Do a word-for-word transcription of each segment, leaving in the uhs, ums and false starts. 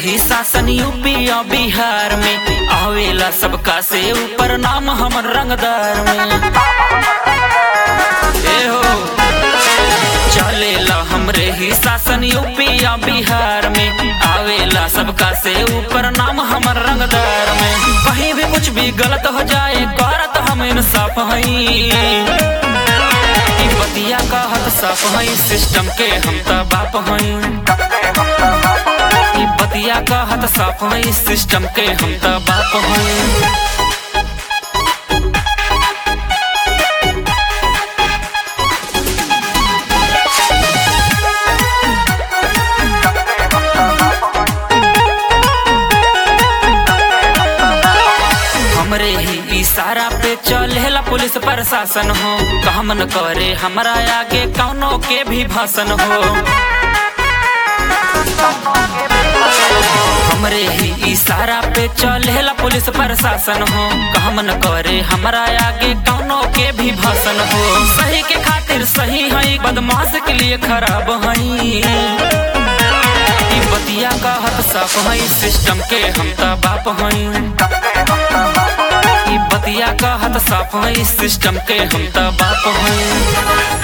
ही शासन यूपी और बिहार में, आवेला सबका से ऊपर नाम हमर रंगदार में। ए हो चलेला हमरे ही शासन यूपी और बिहार में, आवेला सबका से ऊपर नाम हमर रंगदार में। कहीं भी कुछ भी गलत हो जाए करत हम इंसाफ हई, बतिया कहत साफ हई सिस्टम के हम त बाप हई। बतिया कहत साफ हई सिस्टम के हम त बाप हई। हमरे ही इशारा पे चलेला पुलिस प्रशासन हो, काम न करे हमरा आगे कौनो के भी भाषण हो। हमरे ही इशारा पे चलेला पुलिस प्रशासन हो, काम न करे हमरा आगे कौनो के भी भाषण हो। सही के खातिर सही है, बदमाश के लिए खराब है। बतिया कहत साफ है सिस्टम के हम त बाप हैं। बतिया कहत साफ है सिस्टम के हम त बाप हैं।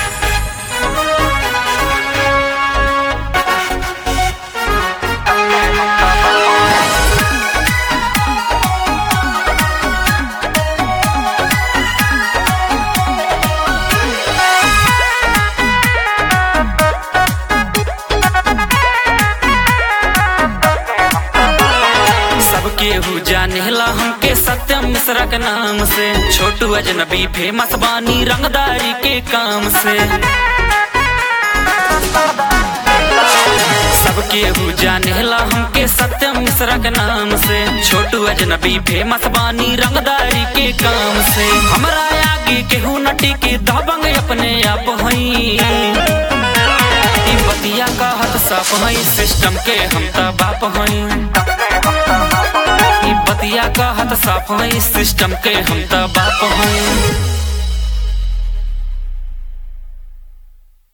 केहू जानेला हमके सत्यम मिश्रा के नाम से, छोटू अजनबी फेमस बानी रंगदारी के काम से। सब केहू जानेला हमके सत्यम मिश्रा के नाम से, छोटू अजनबी फेमस बानी रंगदारी के काम से। हमरा आगे केहू नटी के दबंग अपने आप हई, बतिया कहत साफ हई सिस्टम के हम त बाप हई। बतिया कहत साफ है सिस्टम के हम त बाप हैं।